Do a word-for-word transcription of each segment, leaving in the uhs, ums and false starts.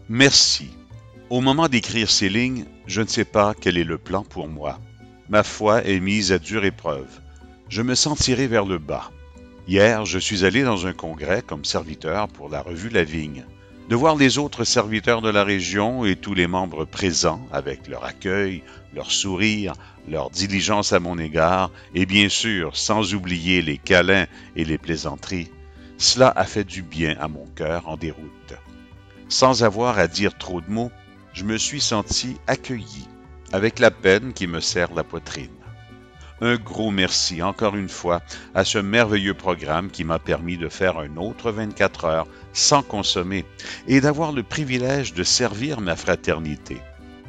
Merci. Au moment d'écrire ces lignes, je ne sais pas quel est le plan pour moi. Ma foi est mise à dure épreuve. Je me sens tiré vers le bas. Hier, je suis allé dans un congrès comme serviteur pour la revue La Vigne. De voir les autres serviteurs de la région et tous les membres présents avec leur accueil, leur sourire, leur diligence à mon égard, et bien sûr, sans oublier les câlins et les plaisanteries, cela a fait du bien à mon cœur en déroute. Sans avoir à dire trop de mots, je me suis senti accueilli, avec la peine qui me serre la poitrine. Un gros merci encore une fois à ce merveilleux programme qui m'a permis de faire un autre vingt-quatre heures sans consommer et d'avoir le privilège de servir ma fraternité.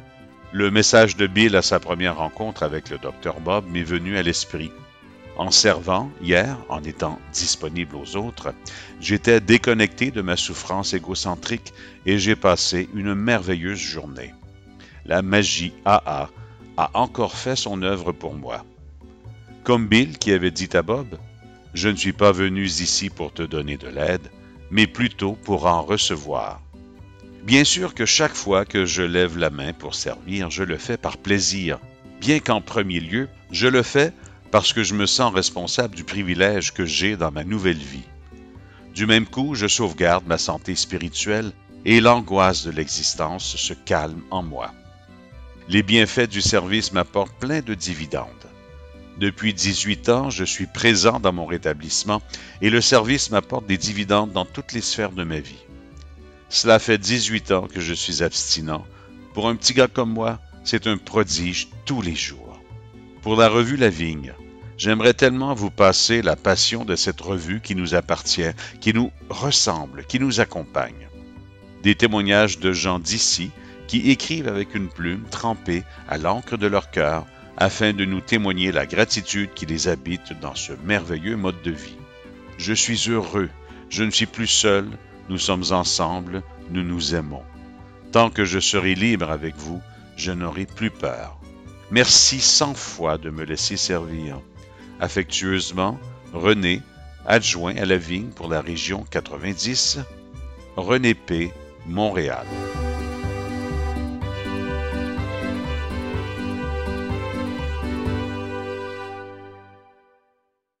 Le message de Bill à sa première rencontre avec le docteur Bob m'est venu à l'esprit. En servant, hier, en étant disponible aux autres, j'étais déconnecté de ma souffrance égocentrique et j'ai passé une merveilleuse journée. La magie A A a encore fait son œuvre pour moi. Comme Bill qui avait dit à Bob, « Je ne suis pas venu ici pour te donner de l'aide, mais plutôt pour en recevoir. » Bien sûr que chaque fois que je lève la main pour servir, je le fais par plaisir, bien qu'en premier lieu, je le fais parce que je me sens responsable du privilège que j'ai dans ma nouvelle vie. Du même coup, je sauvegarde ma santé spirituelle et l'angoisse de l'existence se calme en moi. Les bienfaits du service m'apportent plein de dividendes. Depuis dix-huit ans, je suis présent dans mon rétablissement et le service m'apporte des dividendes dans toutes les sphères de ma vie. Cela fait dix-huit ans que je suis abstinent. Pour un petit gars comme moi, c'est un prodige tous les jours. Pour la revue La Vigne, j'aimerais tellement vous passer la passion de cette revue qui nous appartient, qui nous ressemble, qui nous accompagne. Des témoignages de gens d'ici qui écrivent avec une plume trempée à l'encre de leur cœur afin de nous témoigner la gratitude qui les habite dans ce merveilleux mode de vie. Je suis heureux, je ne suis plus seul, nous sommes ensemble, nous nous aimons. Tant que je serai libre avec vous, je n'aurai plus peur. Merci cent fois de me laisser servir. Affectueusement, René, adjoint à la Vigne pour la région quatre-vingt-dix, René P., Montréal.